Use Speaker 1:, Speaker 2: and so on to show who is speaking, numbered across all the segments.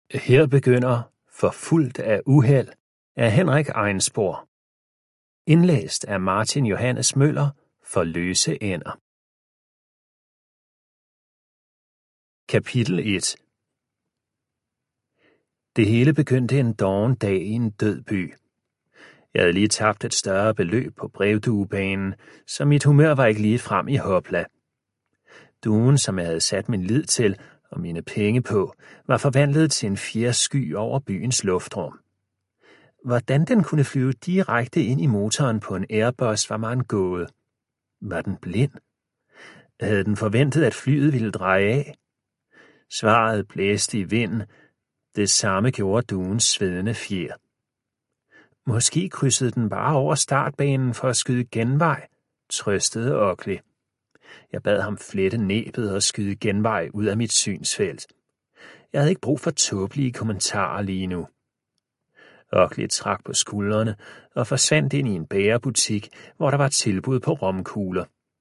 Speaker 1: Her begynder Forfulgt af uheld af Henrik Einspor. Indlæst af Martin Johannes Møller for løse ender. Kapitel 1. Det hele begyndte en doven dag i en død by. Jeg havde lige tabt et større beløb på brevduebanen, så mit humør var ikke lige frem i hopla. Duen, som jeg havde sat min lid til og mine penge på, var forvandlet til en fjersky over byens luftrum. Hvordan den kunne flyve direkte ind i motoren på en Airbus, var mig en gåde. Var den blind? Havde den forventet, at flyet ville dreje af? Svaret blæste i vinden. Det samme gjorde duens svedende fjer. Måske krydsede den bare over startbanen for at skyde genvej, trøstede Oakley. Jeg bad ham flette næbet og skyde genvej ud af mit synsfelt. Jeg havde ikke brug for tåbelige kommentarer lige nu. Oakley trak på skuldrene og forsvandt ind i en bagerbutik, hvor der var tilbud på romkugler.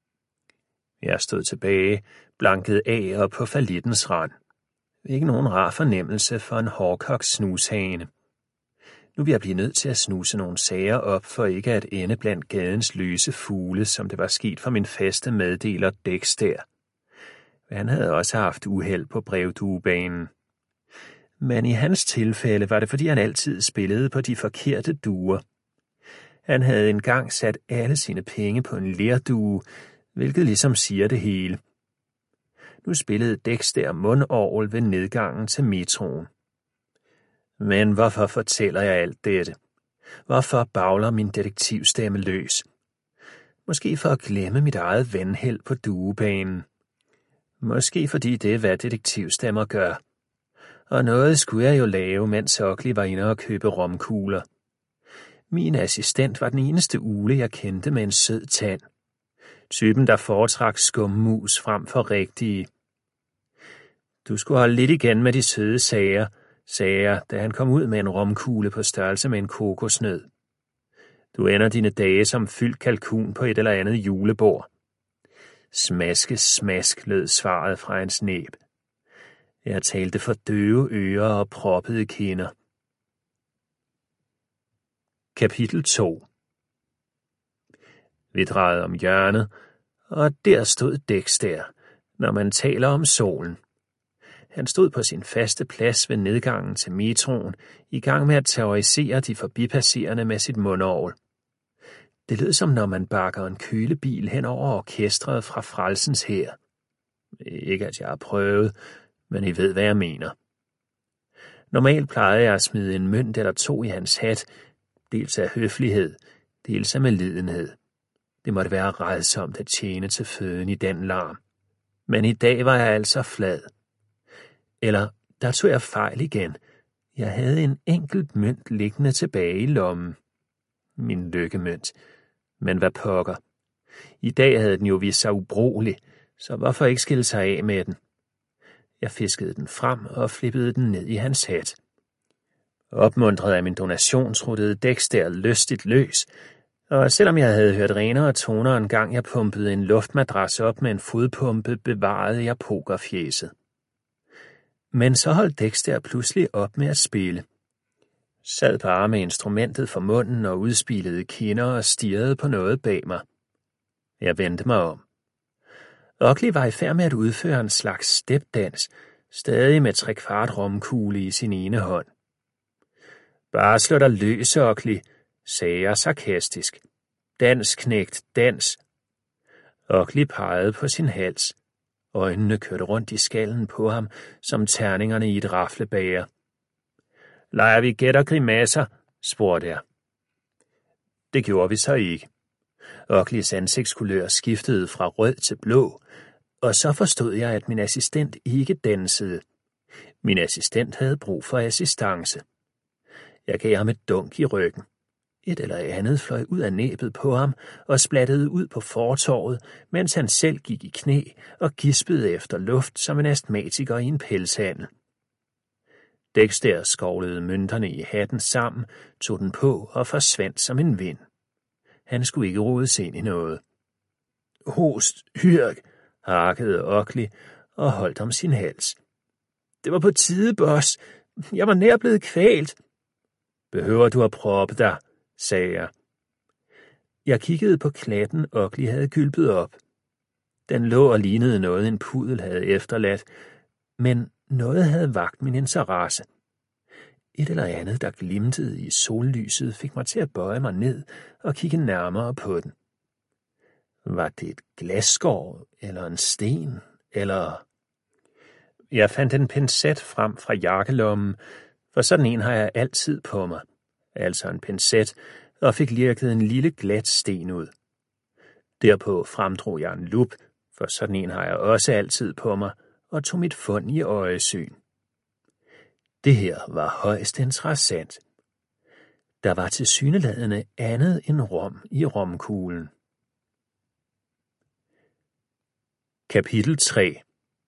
Speaker 1: Jeg stod tilbage, blanket af og på fallittens rand. Ikke nogen rar fornemmelse for en hårdkogt snushane. Nu vil jeg blive nødt til at snuse nogle sager op, for ikke at ende blandt gadens løse fugle, som det var sket for min faste meddeler Dexter. Han havde også haft uheld på brevduebanen. Men i hans tilfælde var det, fordi han altid spillede på de forkerte duer. Han havde engang sat alle sine penge på en lerdue, hvilket ligesom siger det hele. Nu spillede Dexter mundorgel ved nedgangen til metroen. Men hvorfor fortæller jeg alt dette? Hvorfor bagler min detektivstemme løs? Måske for at glemme mit eget venheld på duebanen. Måske fordi det er, hvad detektivstemmer gør. Og noget skulle jeg jo lave, mens Oakley var inde og købe romkugler. Min assistent var den eneste ugle, jeg kendte med en sød tand. Typen, der foretrak skummus frem for rigtige. Du skulle holde lidt igen med de søde sager, sagde jeg, da han kom ud med en romkugle på størrelse med en kokosnød. Du ender dine dage som fyldt kalkun på et eller andet julebord. Smaske, smask, lød svaret fra hans næb. Jeg talte for døve ører og proppede kinder. Kapitel 2. Vi drejede om hjørnet, og der stod Dexter, når man taler om solen. Han stod på sin faste plads ved nedgangen til metroen, i gang med at terrorisere de forbipasserende med sit mundorgel. Det lød som når man bakker en kølebil hen over orkestret fra Frelsens Hær. Ikke at jeg har prøvet, men I ved, hvad jeg mener. Normalt plejede jeg at smide en mønt eller to i hans hat, dels af høflighed, dels af medlidenhed. Det måtte være rædsomt at tjene til føden i den larm. Men i dag var jeg altså flad. Eller, der tog jeg fejl igen. Jeg havde en enkelt mønt liggende tilbage i lommen. Min lykkemønt. Men hvad pokker. I dag havde den jo vist sig ubrugelig, så hvorfor ikke skille sig af med den? Jeg fiskede den frem og flippede den ned i hans hat. Opmuntret af min donation truttede Dexter lystigt løs, og selvom jeg havde hørt renere toner en gang jeg pumpede en luftmadras op med en fodpumpe, bevarede jeg pokerfjæset. Men så holdt Dexter pludselig op med at spille. Sad bare med instrumentet for munden og udspilede kinder og stirrede på noget bag mig. Jeg vendte mig om. Oakley var i færd med at udføre en slags stepdans, stadig med 3/4 romkugle i sin ene hånd. Bare slå dig løs, Oakley, sagde jeg sarkastisk. Dans, knægt, dans. Oakley pegede på sin hals. Øjnene kørte rundt i skallen på ham, som terningerne i et raflebager. Leger vi gæt og grimasser, spurgte jeg. Det gjorde vi så ikke. Oakleys ansigtskulør skiftede fra rød til blå, og så forstod jeg, at min assistent ikke dansede. Min assistent havde brug for assistance. Jeg gav ham et dunk i ryggen. Et eller andet fløj ud af næbet på ham og splattede ud på fortorvet, mens han selv gik i knæ og gispede efter luft som en astmatiker i en pelshandel. Dexter skovlede mønterne i hatten sammen, tog den på og forsvandt som en vind. Han skulle ikke rodes ind i noget. Host, hyrk, harkede Oakley og holdt om sin hals. Det var på tide, boss. Jeg var nær blevet kvalt. Behøver du at proppe dig, sagde jeg. Jeg kiggede på klatten, Ugly havde gylpet op. Den lå og lignede noget, en pudel havde efterladt, men noget havde vakt min interesse. Et eller andet, der glimtede i sollyset, fik mig til at bøje mig ned og kigge nærmere på den. Var det et glasskår, eller en sten, eller... Jeg fandt en pincet frem fra jakkelommen, for sådan en har jeg altid på mig, altså en pincet, og fik lirket en lille glat sten ud. Derpå fremdrog jeg en lup, for sådan en har jeg også altid på mig, og tog mit fund i øjesyn. Det her var højst interessant. Der var tilsyneladende andet end rom i romkuglen. Kapitel 3.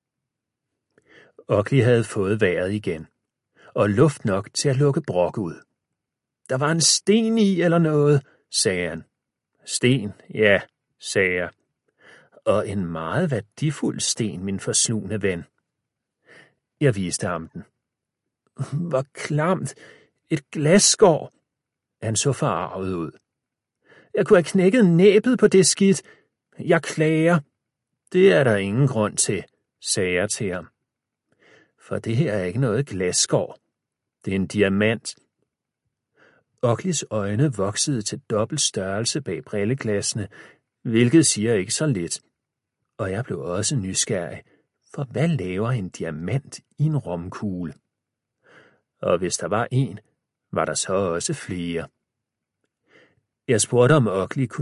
Speaker 1: Ugly havde fået vejret igen, og luft nok til at lukke Brok ud. Der var en sten i eller noget, sagde han. Sten, ja, sagde jeg. Og en meget værdifuld sten, min forslugne ven. Jeg viste ham den. Hvor klamt, et glasskår. Han så forarvet ud. Jeg kunne have knækket næbet på det skidt. Jeg klager. Det er der ingen grund til, sagde jeg til ham. For det her er ikke noget glasskår. Det er en diamant. Uglys øjne voksede til dobbelt størrelse bag brilleglassene, hvilket siger ikke så lidt. Og jeg blev også nysgerrig, for hvad laver en diamant i en romkugle? Og hvis der var en, var der så også flere. Jeg spurgte, om Ugly kunne